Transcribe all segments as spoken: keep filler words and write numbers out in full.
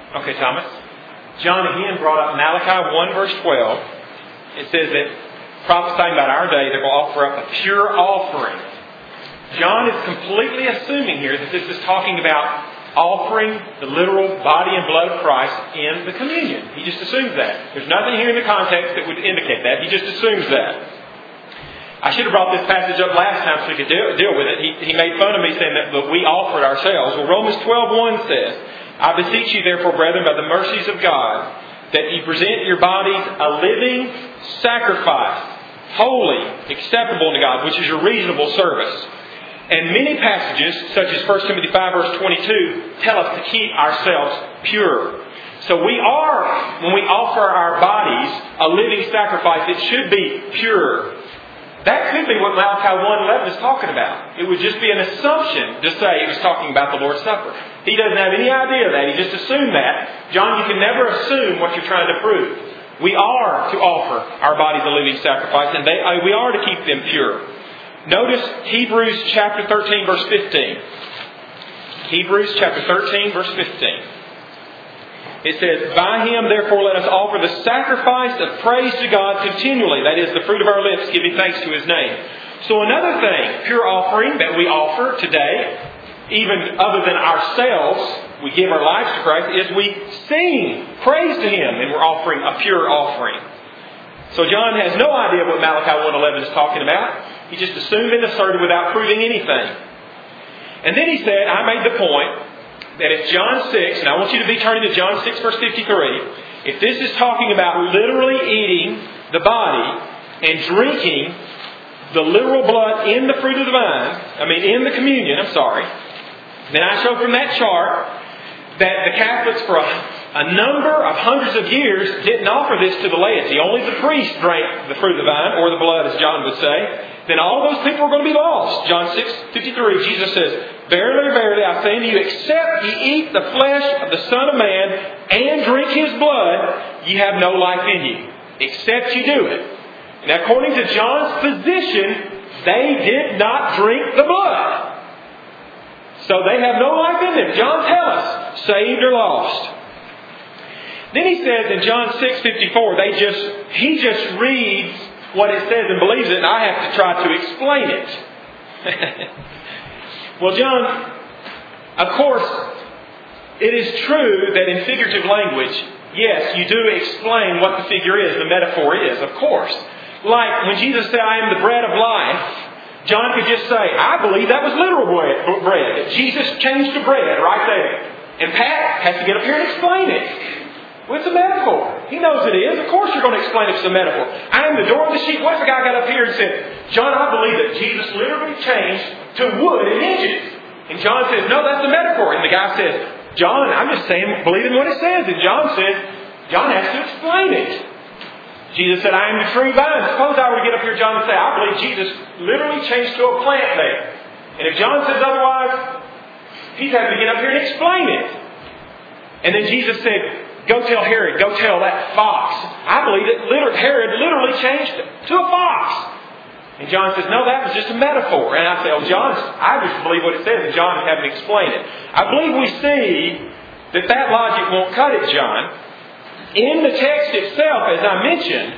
Okay, Thomas. John again brought up Malachi one verse twelve. It says that prophesying about our day, they're going to offer up a pure offering. John is completely assuming here that this is talking about offering the literal body and blood of Christ in the communion. He just assumes that. There's nothing here in the context that would indicate that. He just assumes that. I should have brought this passage up last time so we could deal, deal with it. He, he made fun of me saying that, that we offered ourselves. Well, Romans twelve one says, I beseech you therefore, brethren, by the mercies of God, that you present your bodies a living sacrifice, holy, acceptable to God, which is your reasonable service. And many passages, such as First Timothy five verse twenty-two, tell us to keep ourselves pure. So we are, when we offer our bodies a living sacrifice, it should be pure. That could be what Malachi one eleven is talking about. It would just be an assumption to say it was talking about the Lord's Supper. He doesn't have any idea of that. He just assumed that. John, you can never assume what you're trying to prove. We are to offer our bodies a living sacrifice, and they, we are to keep them pure. Notice Hebrews chapter thirteen, verse fifteen. Hebrews chapter thirteen, verse fifteen. It says, by Him, therefore, let us offer the sacrifice of praise to God continually. That is, the fruit of our lips, giving thanks to His name. So another thing, pure offering that we offer today, even other than ourselves, we give our lives to Christ, is we sing praise to Him, and we're offering a pure offering. So John has no idea what Malachi one eleven is talking about. He just assumed and asserted without proving anything. And then he said, I made the point that if John six, and I want you to be turning to John six verse fifty-three, if this is talking about literally eating the body and drinking the literal blood in the fruit of the vine, I mean in the communion, I'm sorry, then I show from that chart that the Catholics for a, a number of hundreds of years didn't offer this to the laity. Only the priest drank the fruit of the vine, or the blood as John would say. Then all those people are going to be lost. John six fifty-three, Jesus says, verily, verily, I say unto you, except ye eat the flesh of the Son of Man and drink His blood, ye have no life in you. Except ye do it. Now, according to John's position, they did not drink the blood. So they have no life in them. John tells us, saved or lost. Then he says in John six fifty-four, they just he just reads what it says and believes it, and I have to try to explain it. Well, John, of course, it is true that in figurative language, yes, you do explain what the figure is, the metaphor is, of course. Like when Jesus said, I am the bread of life, John could just say, I believe that was literal bread. Jesus changed to bread right there. And Pat has to get up here and explain it. Well, it's a metaphor. He knows it is. Of course you're going to explain it's a metaphor. I am the door of the sheep. What if a guy got up here and said, John, I believe that Jesus literally changed to wood and hinges. And John says, no, that's a metaphor. And the guy says, John, I'm just saying, believe in what it says. And John says, John has to explain it. Jesus said, I am the true vine. Suppose I were to get up here, John, and say, I believe Jesus literally changed to a plant there. And if John says otherwise, he's having to get up here and explain it. And then Jesus said, go tell Herod, go tell that fox. I believe that literally, Herod literally changed to a fox. And John says, no, that was just a metaphor. And I say, oh, John, I just believe what it says. And John is having to explain it. I believe we see that that logic won't cut it, John. In the text itself, as I mentioned,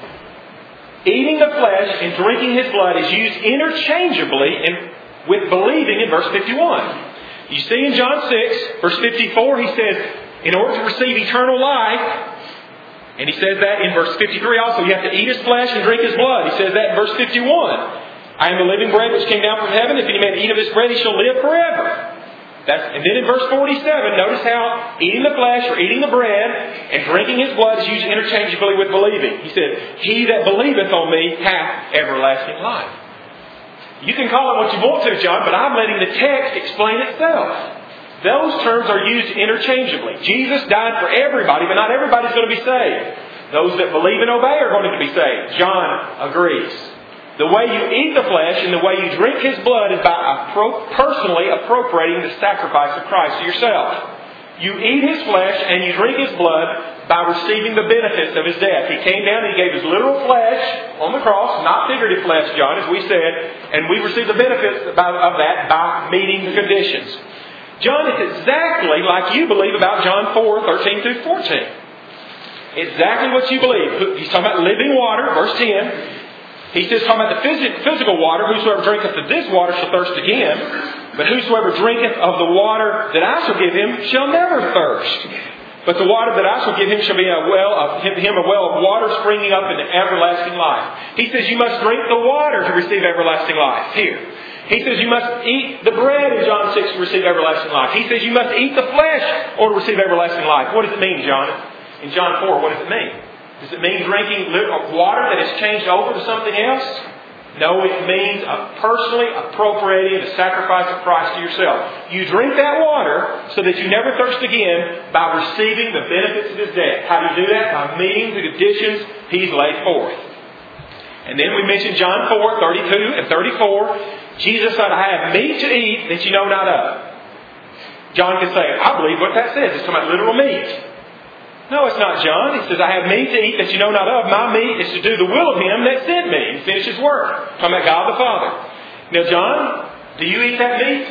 eating the flesh and drinking His blood is used interchangeably in, with believing in verse fifty-one. You see in John six, verse fifty-four, he says, in order to receive eternal life, and he says that in verse fifty-three also, you have to eat His flesh and drink His blood. He says that in verse fifty-one. I am the living bread which came down from heaven. If any man eat of this bread, he shall live forever. That's, and then in verse forty-seven, notice how eating the flesh or eating the bread and drinking His blood is used interchangeably with believing. He said, he that believeth on me hath everlasting life. You can call it what you want to, John, but I'm letting the text explain itself. Those terms are used interchangeably. Jesus died for everybody, but not everybody's going to be saved. Those that believe and obey are going to be saved. John agrees. The way you eat the flesh and the way you drink His blood is by appro- personally appropriating the sacrifice of Christ to yourself. You eat His flesh and you drink His blood by receiving the benefits of His death. He came down and He gave His literal flesh on the cross, not figurative flesh, John, as we said, and we receive the benefits of that by meeting the conditions. John, it's exactly like you believe about John four, thirteen through fourteen. Exactly what you believe. He's talking about living water, verse ten. He says, talking about the phys- physical water, whosoever drinketh of this water shall thirst again. But whosoever drinketh of the water that I shall give him shall never thirst. But the water that I shall give him shall be a well of him a well of water springing up into everlasting life. He says you must drink the water to receive everlasting life. Here. He says you must eat the bread in John six to receive everlasting life. He says you must eat the flesh or to receive everlasting life. What does it mean, John? In John four, what does it mean? Does it mean drinking water that is changed over to something else? No, it means personally appropriating the sacrifice of Christ to yourself. You drink that water so that you never thirst again by receiving the benefits of His death. How do you do that? By meeting the conditions He's laid forth. And then we mentioned John four, thirty-two and thirty-four. Jesus said, I have meat to eat that you know not of. John can say, I believe what that says. It's talking about literal meat. No, it's not John. He says, I have meat to eat that you know not of. My meat is to do the will of Him that sent me and finish His work. Talking about God the Father. Now, John, do you eat that meat?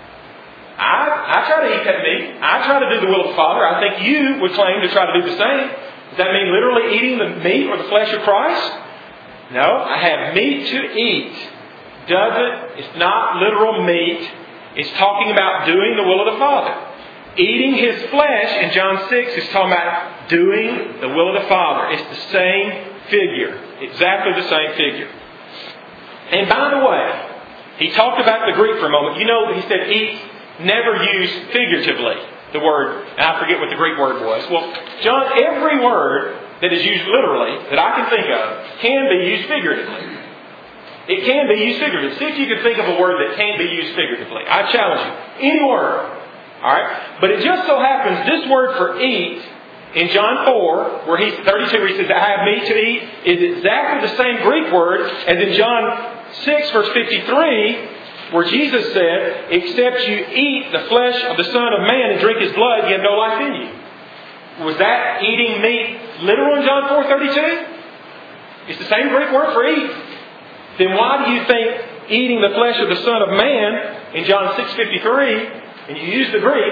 I, I try to eat that meat. I try to do the will of the Father. I think you would claim to try to do the same. Does that mean literally eating the meat or the flesh of Christ? No, I have meat to eat. Doesn't, it's not literal meat. It's talking about doing the will of the Father. Eating His flesh in John six is talking about doing the will of the Father. It's the same figure. Exactly the same figure. And by the way, he talked about the Greek for a moment. You know, he said eat, never used figuratively. The word, and I forget what the Greek word was. Well, John, every word that is used literally that I can think of can be used figuratively. It can be used figuratively. See if you can think of a word that can be used figuratively. I challenge you. Any word. Alright? But it just so happens this word for eat in John four, where he thirty-two, where he says, I have meat to eat, is exactly the same Greek word as in John six, verse fifty-three, where Jesus said, except you eat the flesh of the Son of Man and drink His blood, you have no life in you. Was that eating meat literal in John four, thirty-two? It's the same Greek word for eat. Then why do you think eating the flesh of the Son of Man in John six, fifty-three, and you use the Greek,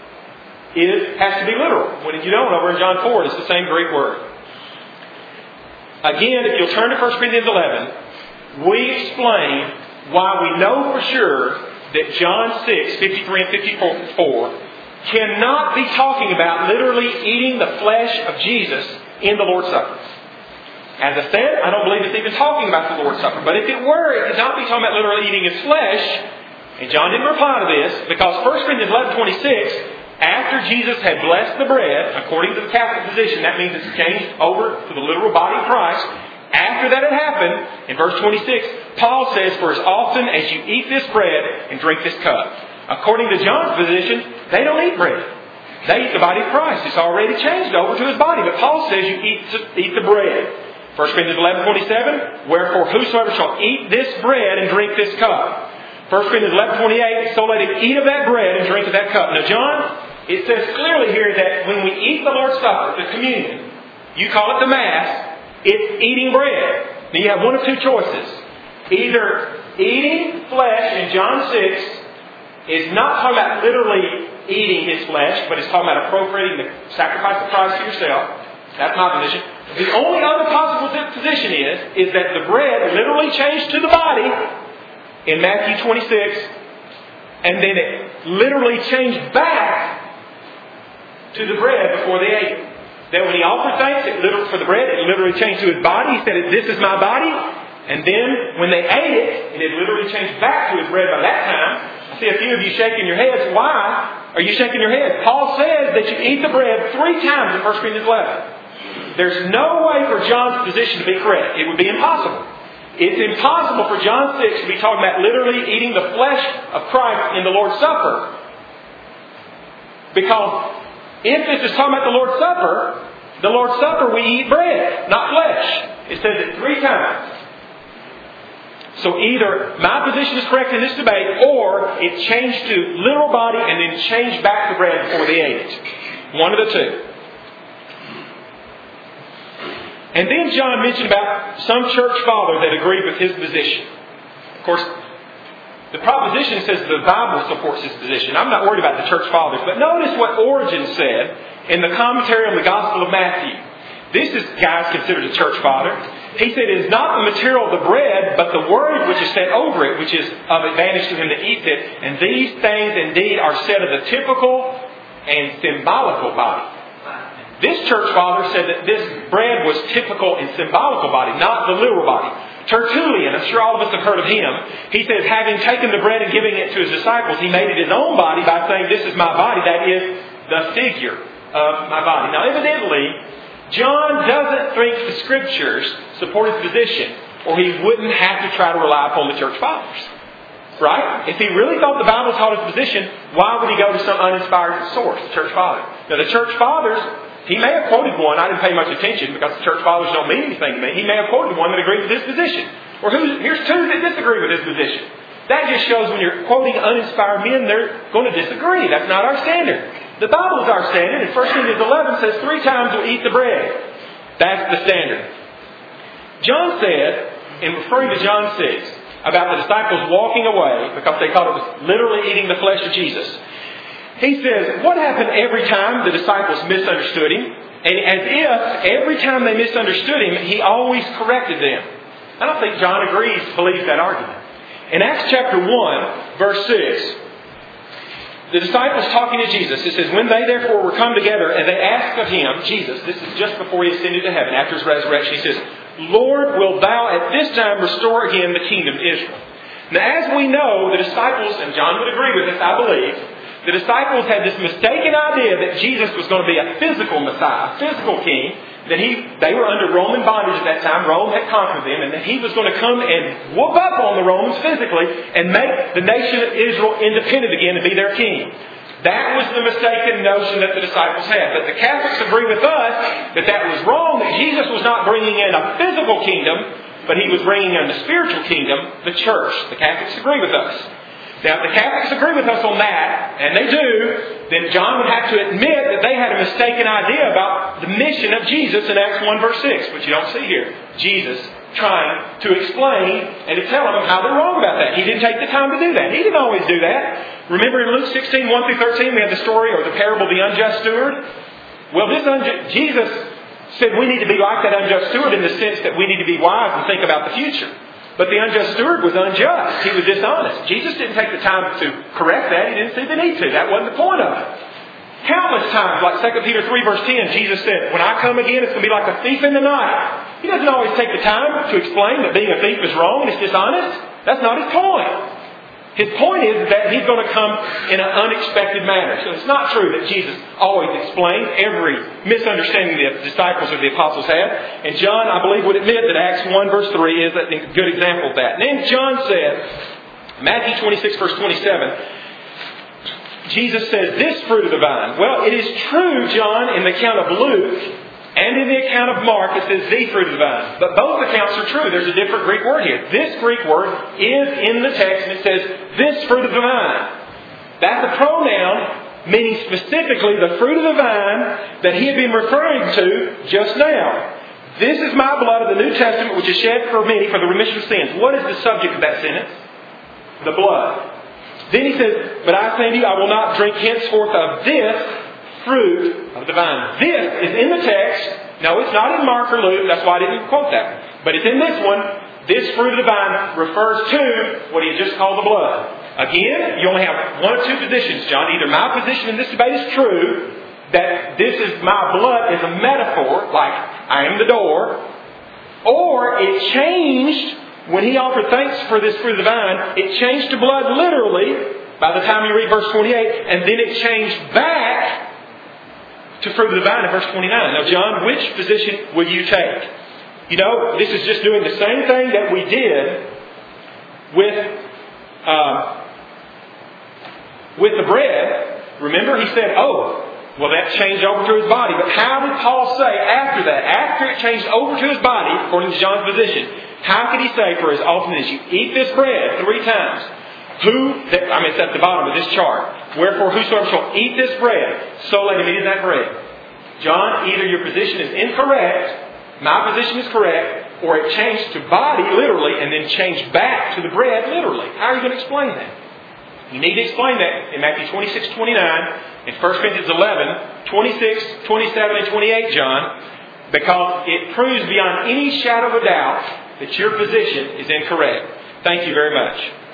it has to be literal. When you don't, over in John four, it's the same Greek word. Again, if you'll turn to First Corinthians eleven, we explain why we know for sure that John six, fifty-three and fifty-four cannot be talking about literally eating the flesh of Jesus in the Lord's Supper. As I said, I don't believe it's even talking about the Lord's Supper. But if it were, it could not be talking about literally eating His flesh. And John didn't reply to this because First Corinthians eleven twenty-six, after Jesus had blessed the bread, according to the Catholic position, that means it's changed over to the literal body of Christ. After that had happened, in verse twenty-six, Paul says, for as often as you eat this bread and drink this cup. According to John's position, they don't eat bread. They eat the body of Christ. It's already changed over to His body. But Paul says you eat, eat the bread. First Corinthians eleven twenty-seven, wherefore whosoever shall eat this bread and drink this cup. First Corinthians eleven twenty-eight, so let him eat of that bread and drink of that cup. Now, John, it says clearly here that when we eat the Lord's Supper, the communion, you call it the Mass, it's eating bread. Now, you have one of two choices. Either eating flesh in John six is not talking about literally eating His flesh, but it's talking about appropriating the sacrifice of Christ to yourself. That's my position. The only other possible position is, is that the bread literally changed to the body in Matthew twenty-six, and then it literally changed back to the bread before they ate it. That when He offered thanks it literally, for the bread, it literally changed to His body. He said, this is my body. And then when they ate it, and it literally changed back to His bread by that time. I see a few of you shaking your heads. Why are you shaking your heads? Paul says that you eat the bread three times in First Corinthians eleven. There's no way for John's position to be correct. It would be impossible. It's impossible for John six to be talking about literally eating the flesh of Christ in the Lord's Supper. Because if this is talking about the Lord's Supper, the Lord's Supper we eat bread, not flesh. It says it three times. So either my position is correct in this debate, or it changed to literal body and then changed back to bread before they ate it. One of the two. And then John mentioned about some church father that agreed with his position. Of course, The proposition says the Bible supports this position. I'm not worried about the church fathers, but notice what Origen said in the commentary on the Gospel of Matthew. This is, guys, considered a church father. He said, it is not the material of the bread, but the word which is set over it, which is of advantage to him that eats it. And these things indeed are said of the typical and symbolical body. This church father said that this bread was typical and symbolical body, not the literal body. Tertullian, I'm sure all of us have heard of him. He says, having taken the bread and giving it to his disciples, he made it his own body by saying, this is my body, that is the figure of my body. Now, evidently, John doesn't think the Scriptures support his position, or he wouldn't have to try to rely upon the church fathers. Right? If he really thought the Bible taught his position, why would he go to some uninspired source, the church father? Now, the church fathers, he may have quoted one. I didn't pay much attention because the church fathers don't mean anything to me. He may have quoted one that agreed with his position. Or who's, here's two that disagree with his position. That just shows when you're quoting uninspired men, they're going to disagree. That's not our standard. The Bible is our standard. And First Corinthians eleven says three times we'll eat the bread. That's the standard. John said, in referring to John six, about the disciples walking away because they thought it was literally eating the flesh of Jesus. He says, what happened every time the disciples misunderstood him? And as if every time they misunderstood him, he always corrected them. I don't think John agrees, believes that argument. In Acts chapter one, verse six, the disciples talking to Jesus, it says, when they therefore were come together and they asked of him, Jesus, this is just before he ascended to heaven, after his resurrection, he says, Lord, wilt thou at this time restore again the kingdom to Israel? Now, as we know, the disciples, and John would agree with this, I believe, the disciples had this mistaken idea that Jesus was going to be a physical Messiah, a physical king, that he they were under Roman bondage at that time. Rome had conquered them, and that he was going to come and whoop up on the Romans physically and make the nation of Israel independent again and be their king. That was the mistaken notion that the disciples had. But the Catholics agree with us that that was wrong, that Jesus was not bringing in a physical kingdom, but he was bringing in the spiritual kingdom, the church. The Catholics agree with us. Now, if the Catholics agree with us on that, and they do, then John would have to admit that they had a mistaken idea about the mission of Jesus in Acts one verse six, which you don't see here. Jesus trying to explain and to tell them how they're wrong about that. He didn't take the time to do that. He didn't always do that. Remember in Luke sixteen, one through thirteen, we have the story or the parable of the unjust steward? Well, this unjust, Jesus said we need to be like that unjust steward in the sense that we need to be wise and think about the future. But the unjust steward was unjust. He was dishonest. Jesus didn't take the time to correct that. He didn't see the need to. That wasn't the point of it. Countless times, like Second Peter three verse ten, Jesus said, when I come again, it's going to be like a thief in the night. He doesn't always take the time to explain that being a thief is wrong and it's dishonest. That's not his point. His point is that he's going to come in an unexpected manner. So it's not true that Jesus always explained every misunderstanding the disciples or the apostles had. And John, I believe, would admit that Acts one verse three is a good example of that. And then John said, Matthew twenty-six verse twenty-seven, Jesus says, this fruit of the vine. Well, it is true, John, in the account of Luke and in the account of Mark, it says the fruit of the vine. But both accounts are true. There's a different Greek word here. This Greek word is in the text and it says this fruit of the vine. That's a pronoun meaning specifically the fruit of the vine that he had been referring to just now. This is my blood of the New Testament which is shed for many for the remission of sins. What is the subject of that sentence? The blood. Then he says, but I say to you, I will not drink henceforth of this fruit of the vine. This is in the text. No, it's not in Mark or Luke. That's why I didn't quote that. But it's in this one. This fruit of the vine refers to what he just called the blood. Again, you only have one or two positions, John. Either my position in this debate is true, that this is my blood is a metaphor, like I am the door, or it changed when he offered thanks for this fruit of the vine. It changed to blood literally by the time you read verse twenty-eight, and then it changed back to fruit of the vine in verse twenty-nine. Now, John, which position will you take? You know, this is just doing the same thing that we did with um, with the bread. Remember, he said, oh, well, that changed over to his body. But how did Paul say after that? After it changed over to his body, according to John's position, how could he say for as often as you eat this bread three times? Who, I mean, it's at the bottom of this chart. Wherefore, whosoever shall eat this bread, so let him eat of that bread. John, either your position is incorrect, my position is correct, or it changed to body literally and then changed back to the bread literally. How are you going to explain that? You need to explain that in Matthew twenty-six, twenty-nine, in First Corinthians eleven, twenty-six, twenty-seven, and twenty-eight, John, because it proves beyond any shadow of a doubt that your position is incorrect. Thank you very much.